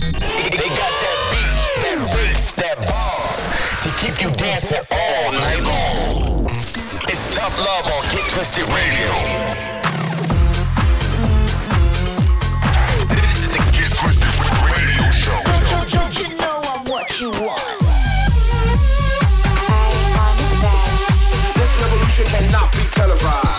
They got that beat, that bass, that bar to keep you dancing all night long. It's Tough Love on Get Twisted Radio. This is the Get Twisted Radio Show. Don't you know I'm what you want? This revolution cannot be televised.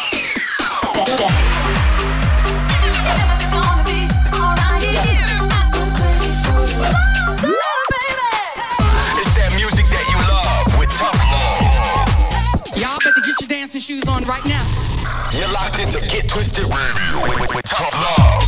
Shoes on right now. You're locked into Get Twisted Radio with Tough Love.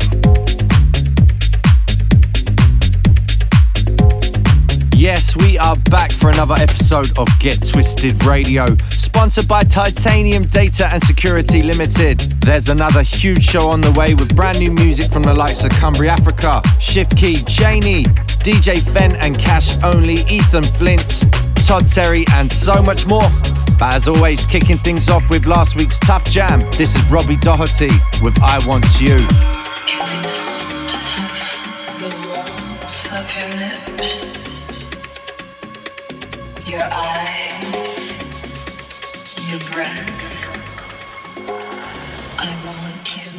Yes, we are back for another episode of Get Twisted Radio, sponsored by Titanium Data and Security Limited. There's another huge show on the way with brand new music from the likes of Cumbria Africa, Shift Key, Cheney, DJ Fen and Cash Only, Ethan Flint, Todd Terry, and so much more. But as always, kicking things off with last week's Tough Jam, this is Robbie Doherty with I Want You. Your eyes, your breath, I want you.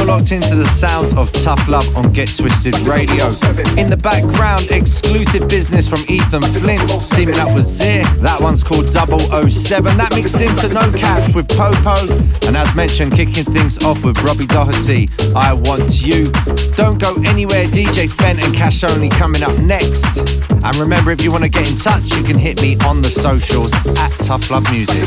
locked into the sounds of Tough Love on Get Twisted Radio. In the background, exclusive business from Ethan Flint, teaming up with Zir. That one's called 007. That mixed into No Caps with Popo. And as mentioned, kicking things off with Robbie Doherty, I Want You. Don't go anywhere, DJ Fent and Cash Only coming up next. And remember, if you want to get in touch, you can hit me on the socials at Tough Love Music.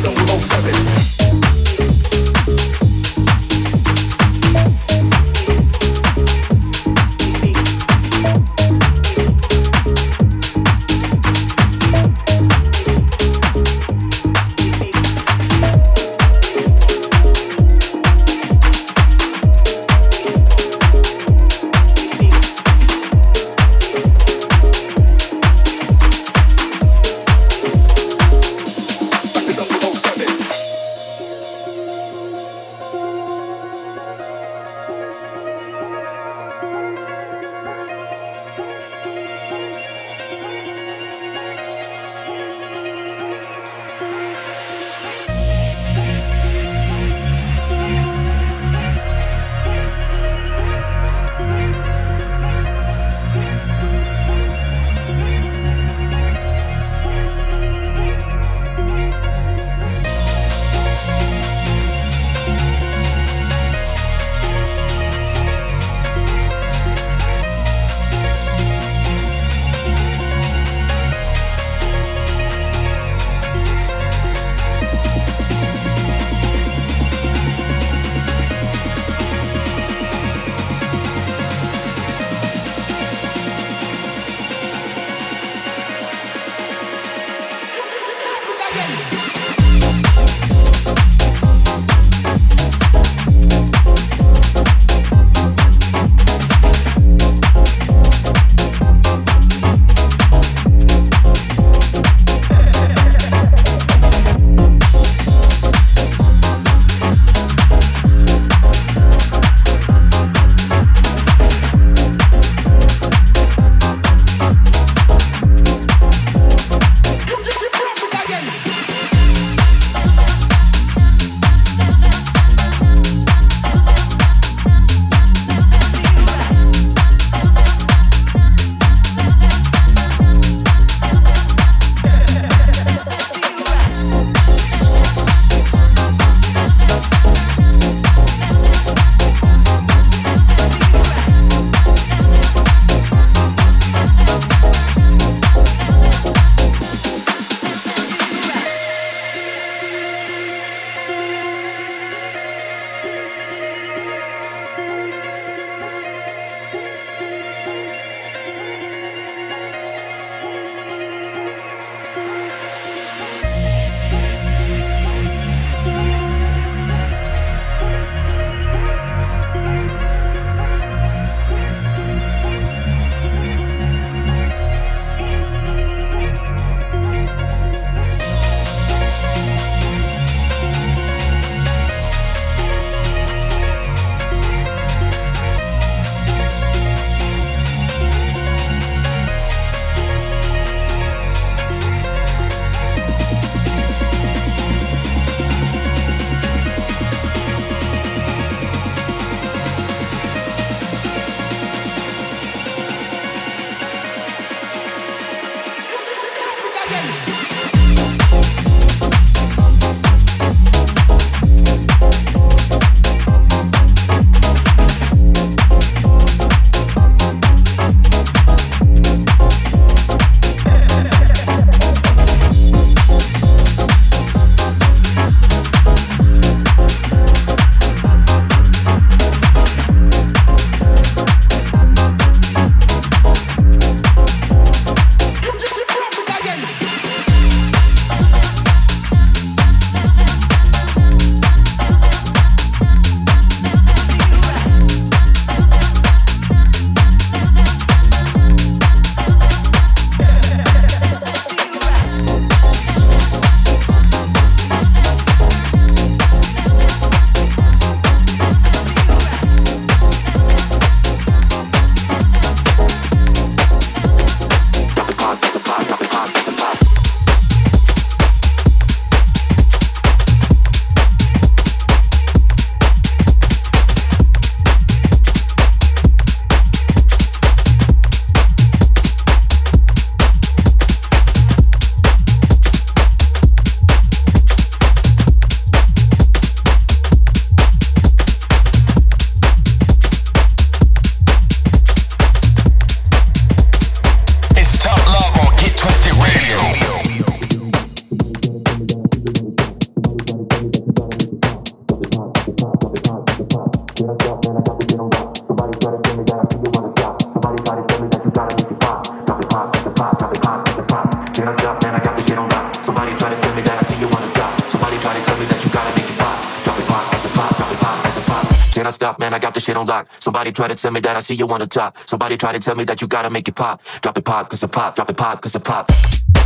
Can I stop, man? I got this shit on lock. Somebody try to tell me that I see you on the top. Somebody try to tell me that you gotta make it pop. Drop it pop, cause it pop. Drop it pop, cause it pop.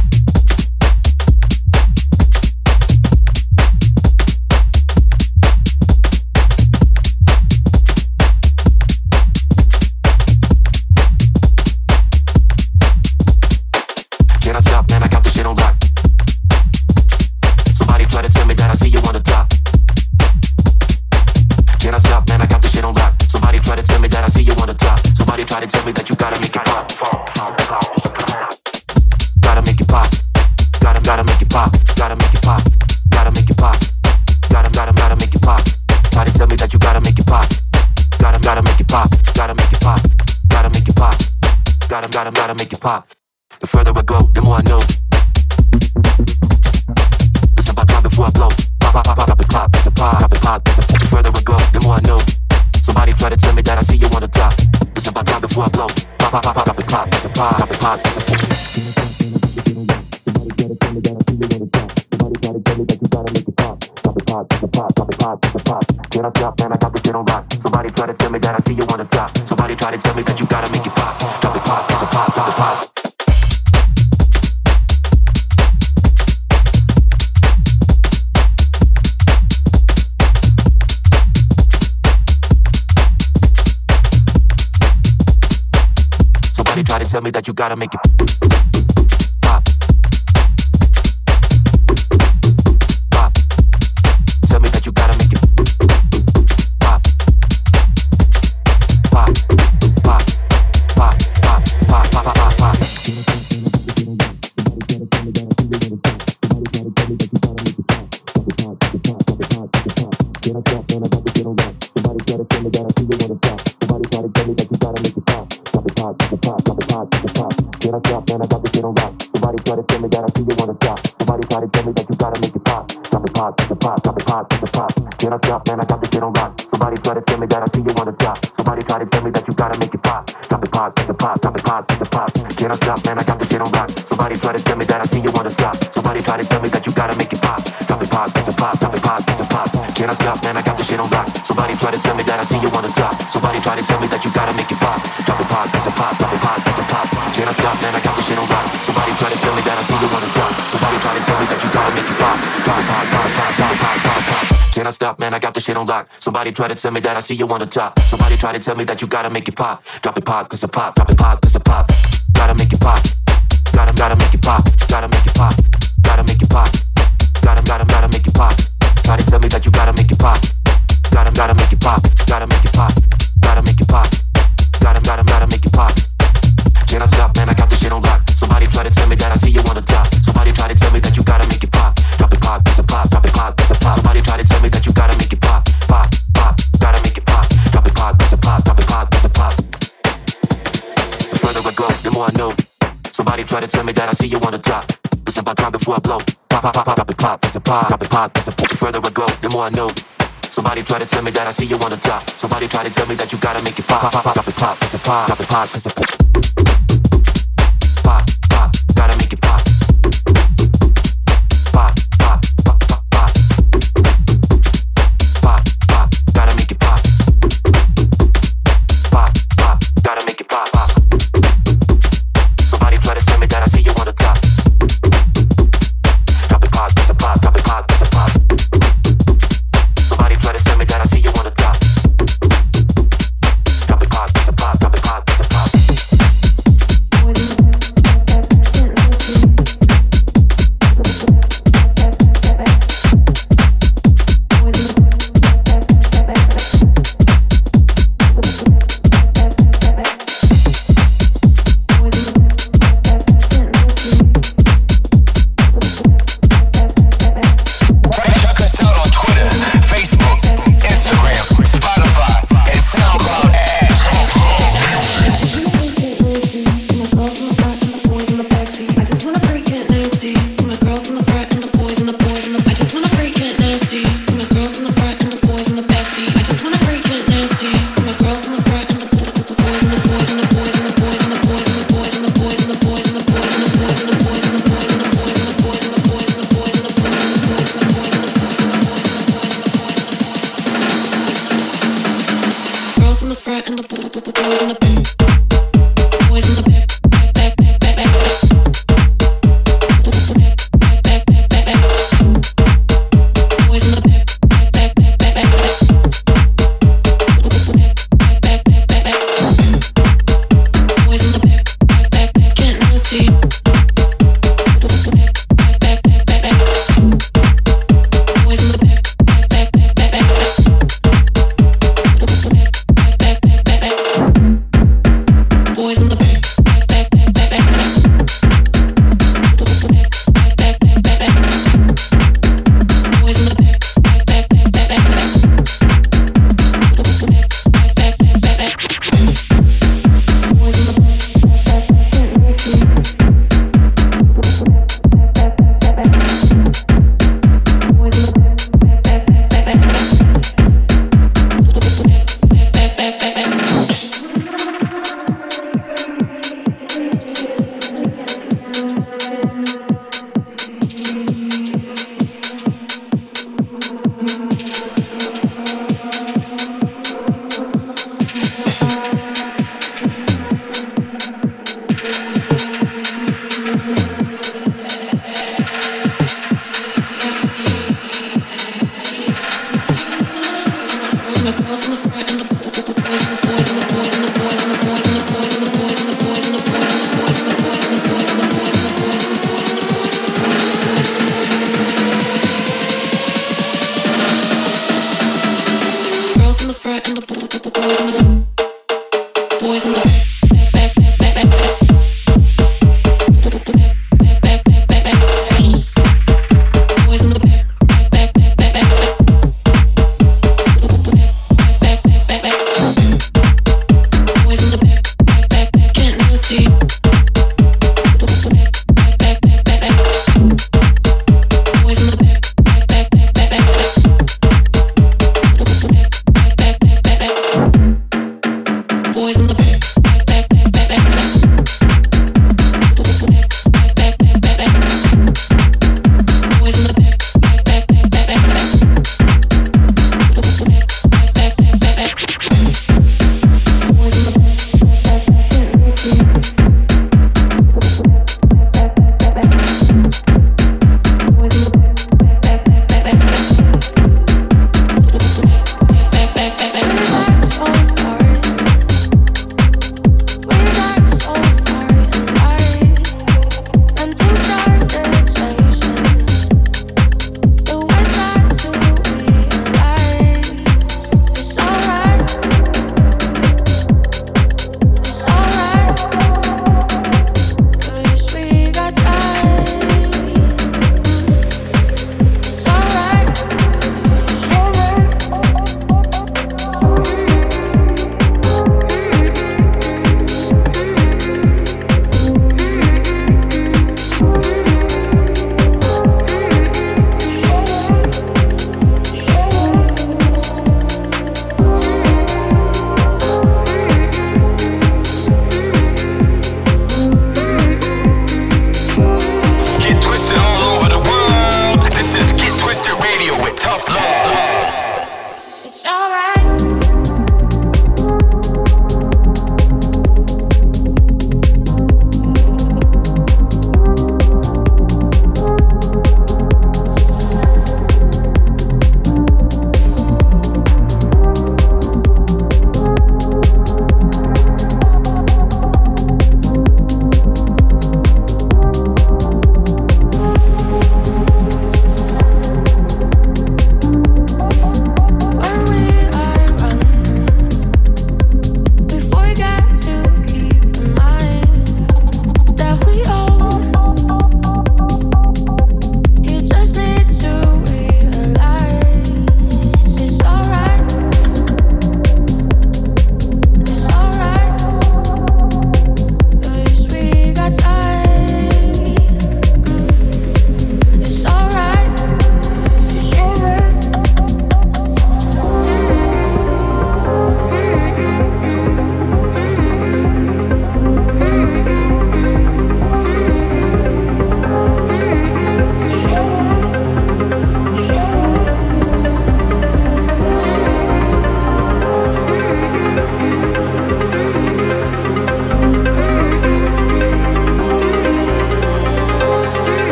Can I stop, man? I got this shit on lock. Somebody try to tell me that I see you on the top. Can I stop, man? I got this shit on lock. Somebody try to tell me that I see you on the top. Somebody try to tell me that you gotta make it pop. Gotta make it pop. Gotta make it pop. Gotta make it pop. Gotta make it pop. Gotta make it pop. Try to tell me that you gotta make it pop. Gotta make it pop. Gotta make it pop. Gotta make it pop. Gotta make it pop. The further I go, the more I know. It's about time before I blow. Pop, pop, pop, pop, it pop, it's a pop, pop, it pop, it's a pop. The further I go, the more I know. Somebody try to tell me that I see you on the top. It's about time before I blow. Pop, pop, pop, pop, it pop, it's a pop, pop, it pop, it's a pop. Somebody try to tell me that I see you on the top. Somebody try to tell me that you gotta make it pop. Pop it pop, it's a pop, pop it pop, it's a pop. Can I stop, man? I got this shit on lock. Somebody try to tell me that I see you on the top. Somebody try to tell me that you gotta make it pop. Drop it pop, it's a pop, drop it pop. Somebody try to tell me that you gotta make it pop. Pop. Tell me that you gotta make it pop. Pop. Pop. Pop. Pop. Pop. Pop. Pop. Pop. Can I stop, man? I got this shit on lock. Somebody try to tell me that I see you on the top. Somebody try to tell me that you gotta make it pop. Drop it pop, it's a pop, drop it pop, it's a pop. Can I stop, man? I got this shit on lock. Somebody try to tell me that I see you on the top. Somebody try to tell me that you gotta make it pop. Drop it pop, it's a pop, drop it pop, it's a pop. Can I stop, man? I got this shit on lock. Somebody try to tell me that I see you on the top. Somebody try to tell me that you gotta make it pop. Drop it pop, it's a pop, drop it pop, it's a pop. Can I stop, man? I got this shit on lock. Somebody try to tell me that I see you on the top. Somebody try to tell me that you gotta make it pop. Drop it pop, it's a pop, drop it pop, it's a pop. Can I stop, man? I got this shit on lock. Somebody try to tell me that I see you on the top. Somebody try to tell me that you gotta make it pop. Pop, pop, it's a pop, pop, pop, it's a pop. Can I stop, man? I got this shit on lock. Somebody try to tell me that I see you on the top. Somebody try to tell me that you gotta make it pop. Drop it pop, cause a pop, drop it pop, cause a pop. Gotta make it pop. Gotta make it pop. Gotta make it pop. Gotta make it pop. Gotta make it pop. Try to tell me that you gotta make it pop. Gotta make it pop. Gotta make it pop. Gotta make it pop. Gotta make it pop. Can I stop, man? I got this shit on lock. Somebody try to tell me that I see you on the top. Somebody try to tell me that you gotta make it pop. Drop it pop, it's a pop. Drop it pop, it's a pop. Somebody try to tell me that you gotta make it pop. Pop, pop, gotta make it pop. Drop it pop, it's a pop. Drop it pop, it's a pop. The further I go, the more I know. Somebody try to tell me that I see you on the top. It's about time before I blow. Pop, pop, pop, pop, drop it pop, it's a pop. Drop it pop, it's a pop. The further I go, the more I know. Somebody try to tell me that I see you on the top. Somebody try to tell me that you gotta make it pop. Pop, pop, drop it pop, it's a pop. Drop it pop, it's a pop. Pop, pop, gotta make it pop. Pop, pop, pop, pop, pop. Pop, pop, gotta make it pop. Pop, pop, gotta make it pop. Pop. Somebody try to tell me that I see you on the top. Drop it pop, it's a pop. Drop it pop, it's a pop. Somebody try to tell me that I see you on the top. Drop it pop, it's a pop. Drop it pop, it's a pop.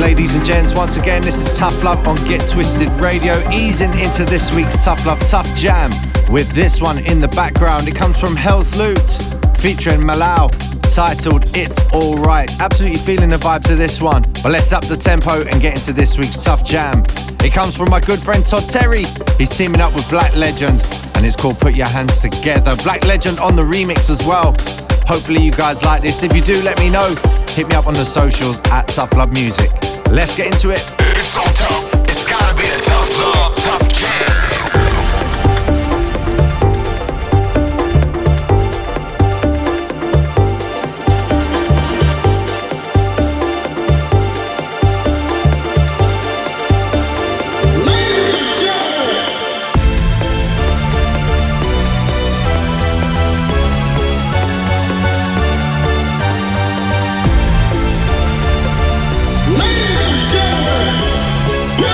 ladies and gents. Once again, this is Tough Love on Get Twisted Radio, easing into this week's Tough Love Tough Jam with this one in the background. It comes from Hell's Loot featuring Malau, titled It's Alright. Absolutely feeling the vibe to this one. But let's up the tempo and get into this week's Tough Jam. It comes from my good friend Todd Terry. He's teaming up with Black Legend and it's called Put Your Hands Together. Black Legend on the remix as well. Hopefully you guys like this. If you do, let me know. Hit me up on the socials at Tough Love Music. Let's get into it. It's so tough, it's gotta be a tough love, tough jam. Ladies and gentlemen,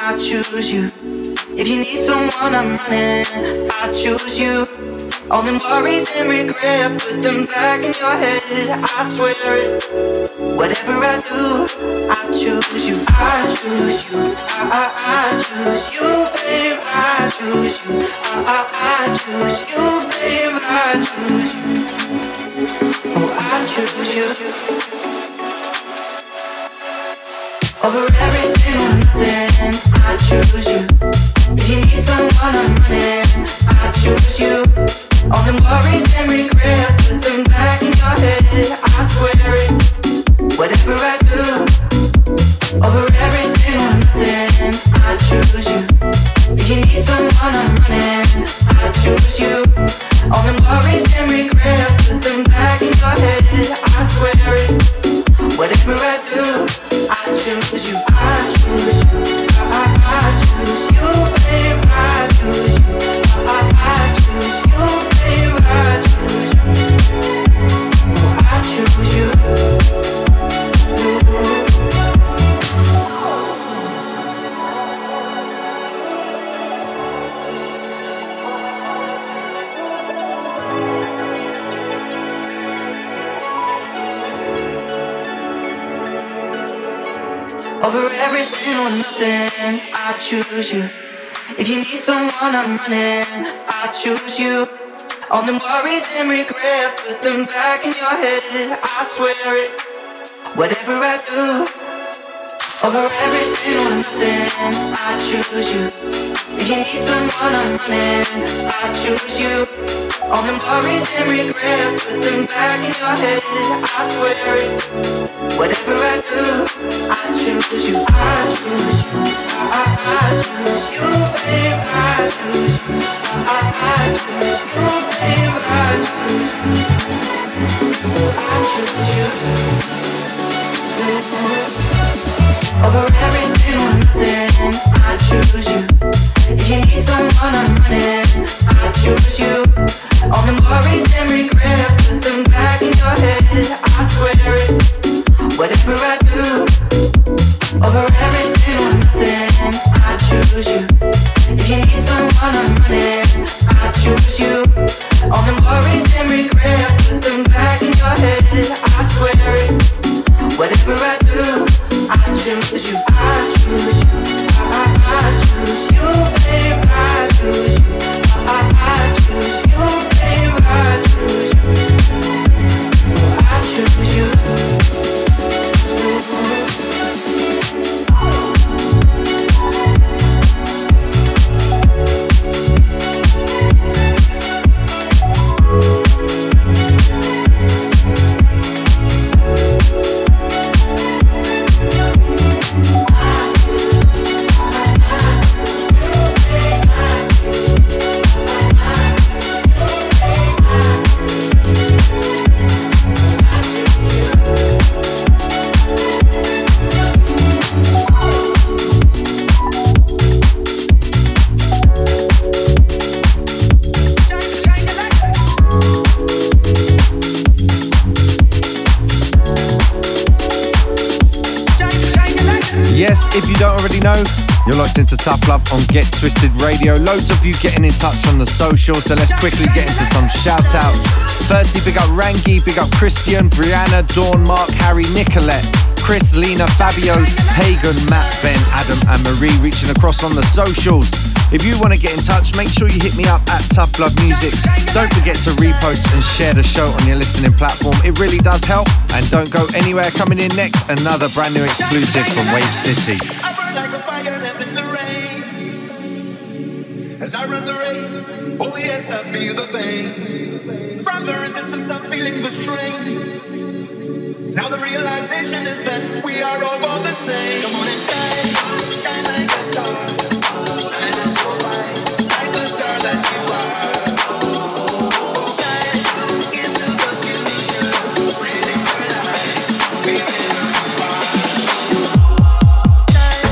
I choose you. If you need someone, I'm running, I choose you. All them worries and regret, put them back in your head, I swear it. Whatever I do, I choose you. I choose you. I choose you, babe. I choose you. I choose you, babe. I choose you. Oh, I choose you. Over everything or nothing, I choose you. If you need someone, I'm running, I choose you. All them worries and regret, put them back in your head, I swear it. Whatever I do, over everything or nothing, I choose you. If you need someone, I'm running, I choose you. All them worries and regret, put them back in your head, I swear it. Whatever I do, I choose you. I choose you. I choose you, babe. I choose you. I choose you, babe. I choose you. Oh, I choose you. Over everything or nothing, I choose you. If you need someone, I'm running, I choose you. All them worries and regret, put them back in your head, I swear it. Whatever I do, over everything or nothing, I choose you. If you need someone, I'm running, I choose you. All them worries and regret, put them back in your head, I swear it. Whatever I do, I choose you. I choose you. I choose you, babe. I choose you. I choose you, babe. I choose you. I choose you. Over everything or nothing, I choose you. If you need someone, I'm running, I choose you. All them worries and regret, put them back in your head, I swear it. Whatever I do, over everything or nothing, I choose you. If you need someone, I'm running, I choose you. All them worries and regret, put them back in your head, I swear it. Whatever I do, I choose you. I choose you. I choose you, babe. I choose you. I choose you, babe. I choose you. I choose you. If you don't already know, you're locked into Tough Love on Get Twisted Radio. Loads of you getting in touch on the social, so let's quickly get into some shout outs. Firstly, big up Rangi, big up Christian, Brianna, Dawn, Mark, Harry, Nicolette, Chris, Lena, Fabio, Hagan, Matt, Ben, Adam and Marie reaching across on the socials. If you want to get in touch, make sure you hit me up at Tough Love Music. Don't forget to repost and share the show on your listening platform. It really does help. And don't go anywhere. Coming in next, another brand new exclusive from Wave City. I burn like a fire left in the rain. As I run the race, oh yes, I feel the pain. From the resistance, I'm feeling the strain. Now the realization is that we are all born the same. Come on and shine, shine like a star. Shine so bright, like the star that you are. Shine into the future, breathing for life. We will far. Shine,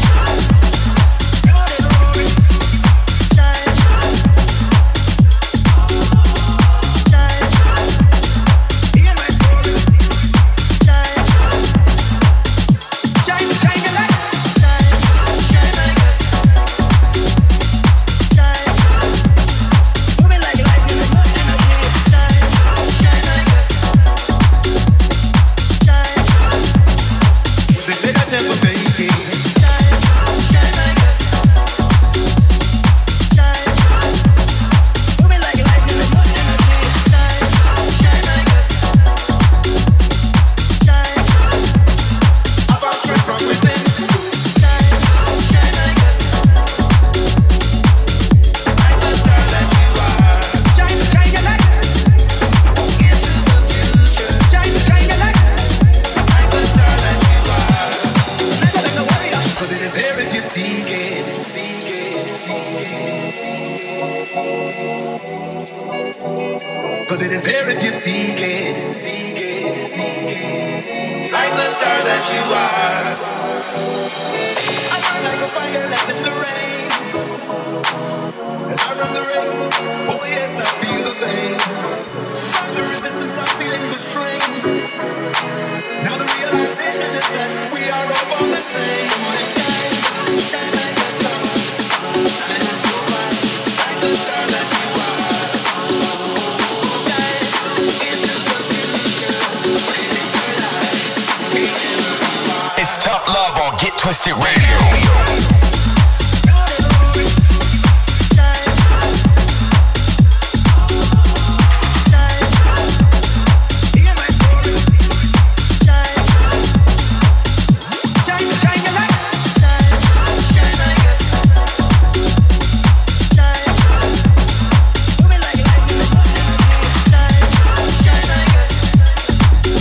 shine, shine, in my story. Shine, shine, shine like a light. Shine like a star. 'cause it is there if you seek it, seek it, seek it. Like the star that you are. I burn like a fire that's in the rain. As I run the race, oh yes, I feel the pain. From the resistance, I'm feeling the strain. Now the realization is that we are all on the same. Shine, shine like a star, shine so bright, like the star that you are. It's Tough Love on Get Twisted Radio.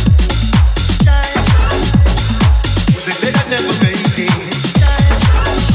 They say I never make it.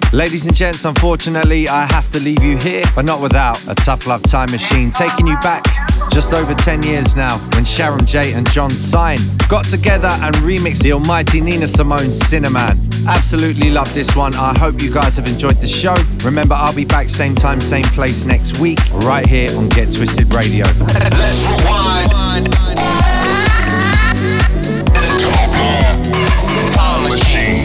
Ladies and gents, unfortunately, I have to leave you here, but not without a Tough Love Time Machine, taking you back just over 10 years now, when Sharon J and John Sine got together and remixed the almighty Nina Simone's Cinnamon. Absolutely love this one. I hope you guys have enjoyed the show. Remember, I'll be back same time, same place next week, right here on Get Twisted Radio. Let's rewind. Time machine.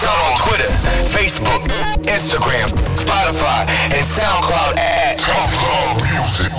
out on Twitter, Facebook, Instagram, Spotify, and SoundCloud at Tough Love Music.